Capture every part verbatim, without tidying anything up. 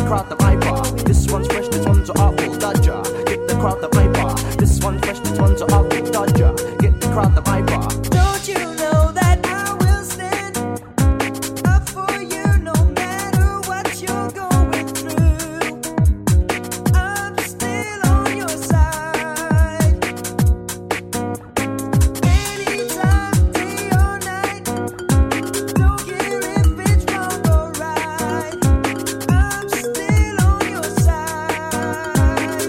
the crowd the viper. This one's fresh, this one's an artful dodger. Get the crowd the viper. This one fresh, this one's an artful dodger. Get the crowd the viper. Don't you know that I will stand up for you no matter what you're going through? I'm still on your side. Anytime, day or night. Don't care if it's wrong or right. I'm still on your side.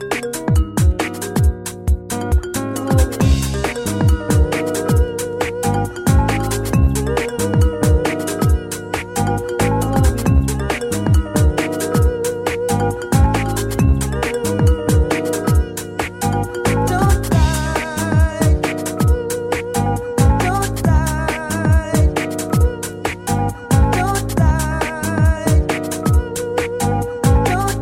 Don't lie. Don't lie. Don't lie. Don't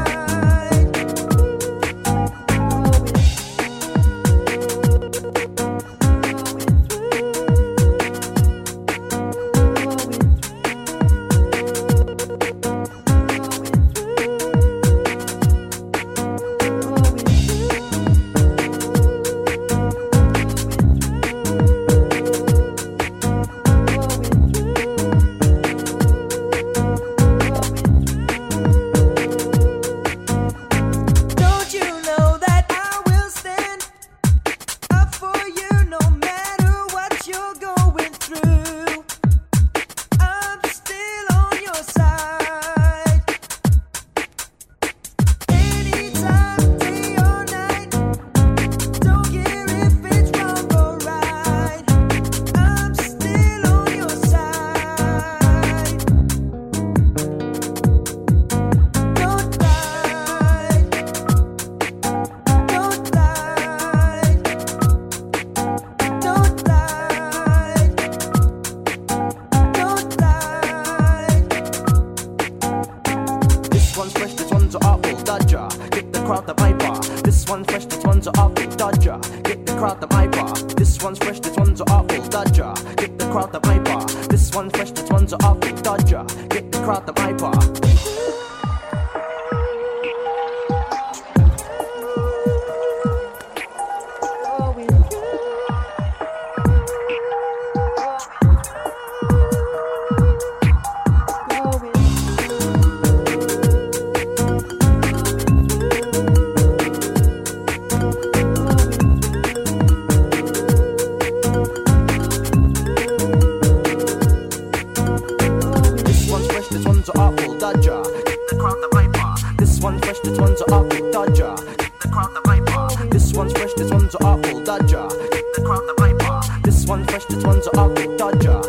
Don't you know that I will stand up for you no matter what you're going through? I'm still on your side. Anytime, day or night. Don't care if it's wrong or right. I'm still on your side. Don't lie. Don't lie. Don't lie. Don't lie. This one's fresh, this one's an artful dodger. Get the crowd the viper. This one's fresh, this one's an artful dodger. Get the crowd the viper. This one's fresh, this one's an artful dodger. Get the crowd the viper. This one's fresh, this one's an artful dodger. Get the crowd the viper. This one's fresh, this one's an artful dodger. Get the crowd the viper. This one's fresh, this one's an artful dodger. Get the crowd the viper. This one's fresh, this one's an artful dodger. Get the crowd the viper. This one fresh, this one's an artful dodger.